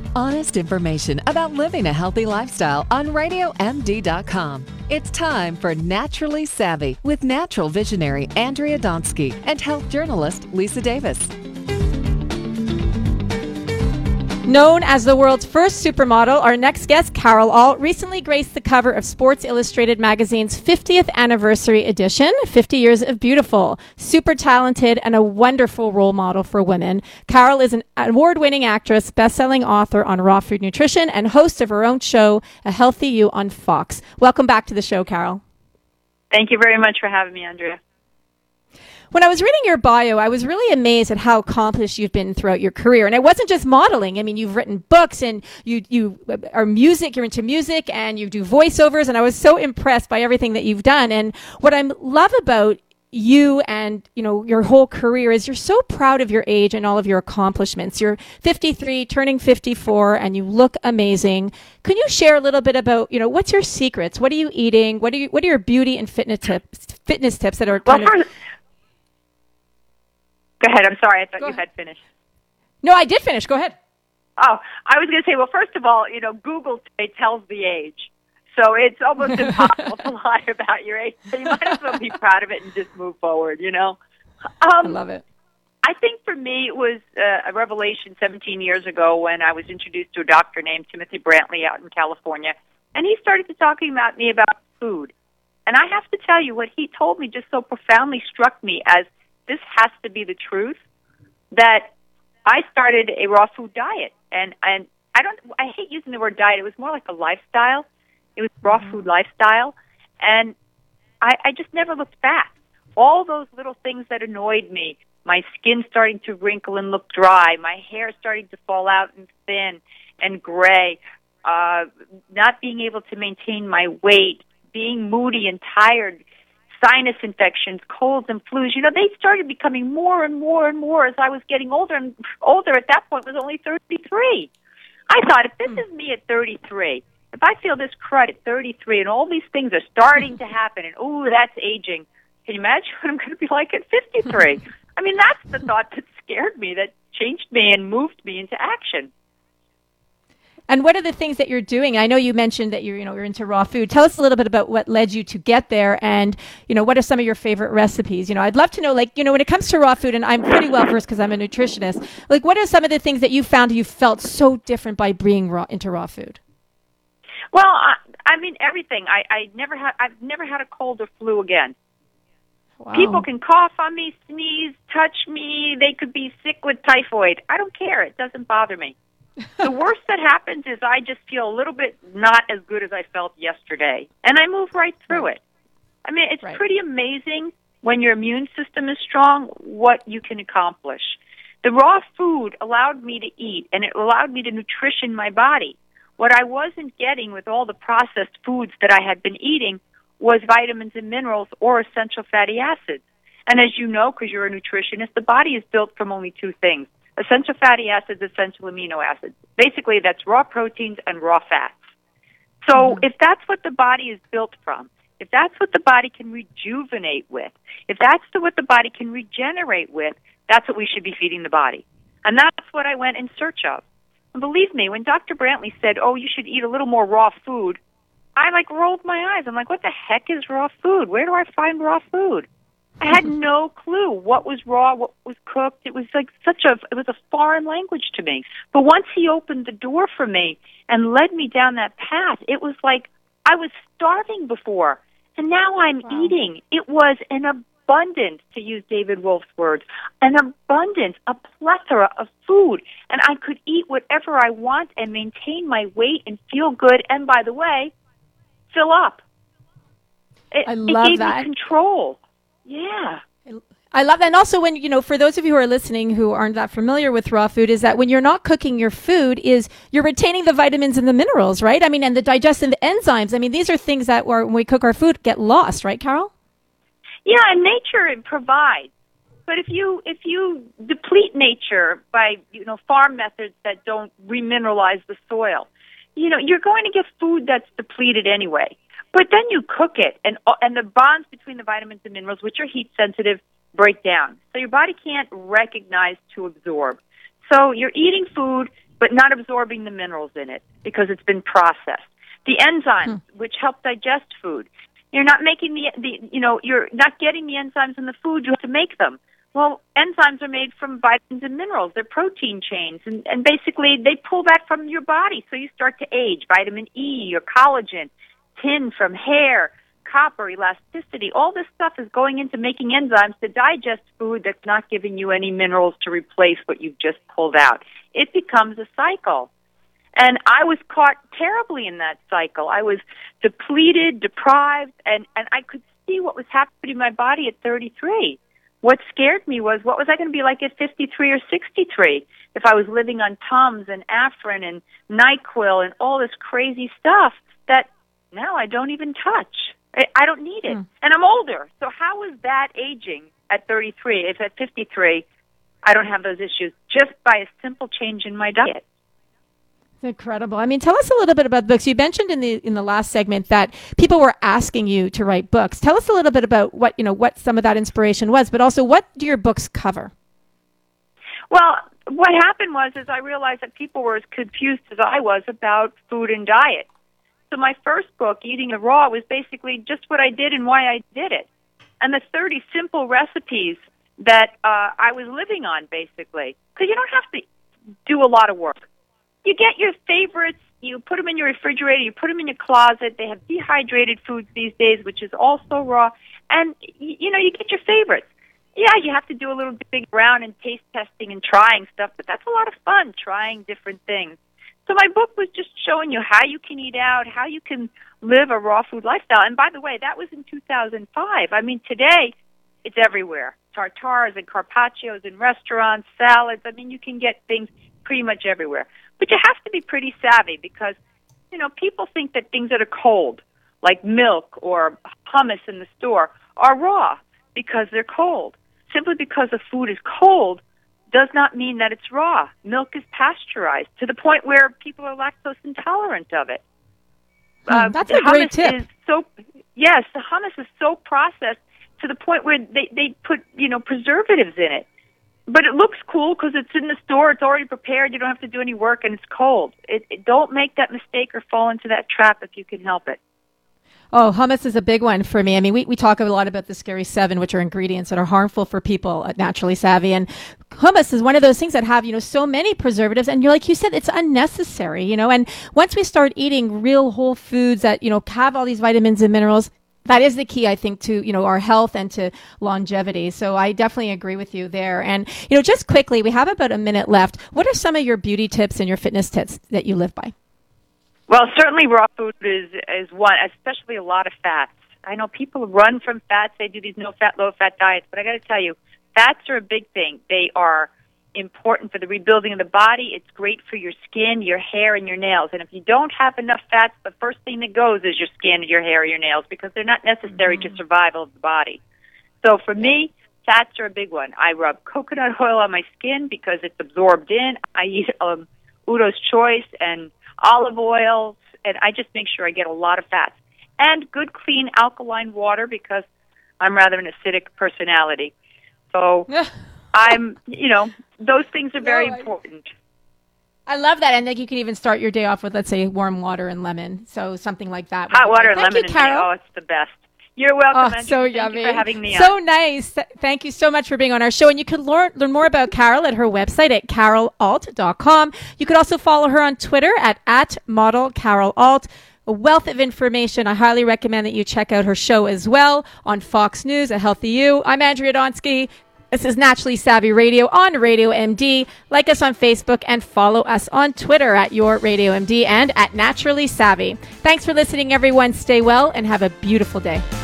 Honest information about living a healthy lifestyle on RadioMD.com. It's time for Naturally Savvy with natural visionary Andrea Donsky and health journalist Lisa Davis. Known as the world's first supermodel, our next guest, Carol Alt, recently graced the cover of Sports Illustrated magazine's 50th anniversary edition, 50 Years of Beautiful. Super talented and a wonderful role model for women. Carol is an award-winning actress, best-selling author on raw food nutrition, and host of her own show, A Healthy You, on Fox. Welcome back to the show, Carol. Thank you very much for having me, Andrea. When I was reading your bio, I was really amazed at how accomplished you've been throughout your career. And it wasn't just modeling. I mean, you've written books and you are music, you're into music and you do voiceovers. And I was so impressed by everything that you've done. And what I love about you and, your whole career is you're so proud of your age and all of your accomplishments. You're 53, turning 54, and you look amazing. Can you share a little bit about, what's your secrets? What are you eating? What are your beauty and fitness tips that are Go ahead. I'm sorry. I thought you had finished. No, I did finish. Go ahead. Oh, I was going to say, well, first of all, Google today tells the age. So it's almost impossible to lie about your age. So you might as well be proud of it and just move forward, I love it. I think for me it was a revelation 17 years ago when I was introduced to a doctor named Timothy Brantley out in California. And he started to talking about me about food. And I have to tell you, what he told me just so profoundly struck me as this has to be the truth, that I started a raw food diet. And I hate using the word diet. It was more like a lifestyle. It was a raw food lifestyle. And I just never looked back. All those little things that annoyed me, my skin starting to wrinkle and look dry, my hair starting to fall out and thin and gray, not being able to maintain my weight, being moody and tired, sinus infections, colds and flus, they started becoming more and more and more as I was getting older, and older at that point was only 33. I thought, if this is me at 33, if I feel this crud at 33 and all these things are starting to happen and, that's aging, can you imagine what I'm going to be like at 53? I mean, that's the thought that scared me, that changed me and moved me into action. And what are the things that you're doing? I know you mentioned that you're into raw food. Tell us a little bit about what led you to get there, and what are some of your favorite recipes? I'd love to know, when it comes to raw food, and I'm pretty well versed because I'm a nutritionist. What are some of the things that you found you felt so different by being into raw food? Well, I mean everything. I've never had a cold or flu again. Wow. People can cough on me, sneeze, touch me. They could be sick with typhoid. I don't care. It doesn't bother me. The worst that happens is I just feel a little bit not as good as I felt yesterday, and I move right through it. I mean, it's pretty amazing when your immune system is strong what you can accomplish. The raw food allowed me to eat, and it allowed me to nutrition my body. What I wasn't getting with all the processed foods that I had been eating was vitamins and minerals or essential fatty acids. And as you know, because you're a nutritionist, the body is built from only two things: essential fatty acids, essential amino acids. Basically, that's raw proteins and raw fats. So if that's what the body is built from, if that's what the body can rejuvenate with, if that's what the body can regenerate with, that's what we should be feeding the body. And that's what I went in search of. And believe me, when Dr. Brantley said, you should eat a little more raw food, I rolled my eyes. I'm like, what the heck is raw food? Where do I find raw food? I had no clue what was raw, what was cooked. It was it was a foreign language to me. But once he opened the door for me and led me down that path, it was like I was starving before, and now I'm eating. It was an abundance, to use David Wolf's words, an abundance, a plethora of food, and I could eat whatever I want and maintain my weight and feel good, and by the way, fill up. I love it gave that. me control. Yeah. I love that. And also when, for those of you who are listening who aren't that familiar with raw food, is that when you're not cooking your food, you're retaining the vitamins and the minerals, right? I mean, and the digestive enzymes. I mean, these are things that when we cook our food get lost, right, Carol? Yeah, and nature it provides. But if you deplete nature by, farm methods that don't remineralize the soil, you're going to get food that's depleted anyway. But then you cook it, and the bonds between the vitamins and minerals, which are heat sensitive, break down. So your body can't recognize to absorb. So you're eating food but not absorbing the minerals in it because it's been processed. The enzymes, which help digest food. You're not making you're not getting the enzymes in the food. You have to make them. Well, enzymes are made from vitamins and minerals. They're protein chains, and basically they pull that from your body, so you start to age. Vitamin E, your collagen, tin from hair, copper, elasticity. All this stuff is going into making enzymes to digest food that's not giving you any minerals to replace what you've just pulled out. It becomes a cycle. And I was caught terribly in that cycle. I was depleted, deprived, and I could see what was happening to my body at 33. What scared me was, what was I going to be like at 53 or 63 if I was living on Tums and Afrin and NyQuil and all this crazy stuff that now I don't even touch. I don't need it. And I'm older. So how is that aging at 33 if at 53 I don't have those issues just by a simple change in my diet? Incredible. I mean, tell us a little bit about books. You mentioned in the last segment that people were asking you to write books. Tell us a little bit about what some of that inspiration was, but also what do your books cover? Well, what happened was I realized that people were as confused as I was about food and diet. So my first book, Eating the Raw, was basically just what I did and why I did it. And the 30 simple recipes that I was living on, basically. Because you don't have to do a lot of work. You get your favorites, you put them in your refrigerator, you put them in your closet. They have dehydrated foods these days, which is also raw. And, you get your favorites. Yeah, you have to do a little digging around and taste testing and trying stuff, but that's a lot of fun, trying different things. So my book was just showing you how you can eat out, how you can live a raw food lifestyle. And by the way, that was in 2005. I mean, today, it's everywhere. Tartars and carpaccios in restaurants, salads. I mean, you can get things pretty much everywhere. But you have to be pretty savvy because, people think that things that are cold, like milk or hummus in the store, are raw because they're cold. Simply because the food is cold does not mean that it's raw. Milk is pasteurized to the point where people are lactose intolerant of it. That's a great tip. Yes, the hummus is so processed to the point where they put, preservatives in it. But it looks cool because it's in the store. It's already prepared. You don't have to do any work, and it's cold. Don't make that mistake or fall into that trap if you can help it. Oh, hummus is a big one for me. I mean, we talk a lot about the Scary Seven, which are ingredients that are harmful for people at Naturally Savvy. And hummus is one of those things that have, so many preservatives. And like you said, it's unnecessary, And once we start eating real whole foods that, have all these vitamins and minerals, that is the key, I think, to, our health and to longevity. So I definitely agree with you there. And, just quickly, we have about a minute left. What are some of your beauty tips and your fitness tips that you live by? Well, certainly raw food is one, especially a lot of fats. I know people run from fats. They do these no-fat, low-fat diets. But I got to tell you, fats are a big thing. They are important for the rebuilding of the body. It's great for your skin, your hair, and your nails. And if you don't have enough fats, the first thing that goes is your skin, your hair, your nails, because they're not necessary to survival of the body. So for me, fats are a big one. I rub coconut oil on my skin because it's absorbed in. I eat Udo's Choice and olive oil, and I just make sure I get a lot of fats. And good, clean, alkaline water because I'm rather an acidic personality. So I'm, those things are very important. I love that. And you can even start your day off with, let's say, warm water and lemon. So something like that. Hot water and lemon. Thank you, Carol. Oh, it's the best. You're welcome. Oh, so yummy. Thank you for having me on. So nice. Thank you so much for being on our show. And you can learn more about Carol at her website at carolalt.com. You could also follow her on Twitter at @modelcarolalt. A wealth of information. I highly recommend that you check out her show as well on Fox News, A Healthy You. I'm Andrea Donsky. This is Naturally Savvy Radio on Radio MD. Like us on Facebook and follow us on Twitter at Your Radio MD and at Naturally Savvy. Thanks for listening, everyone. Stay well and have a beautiful day.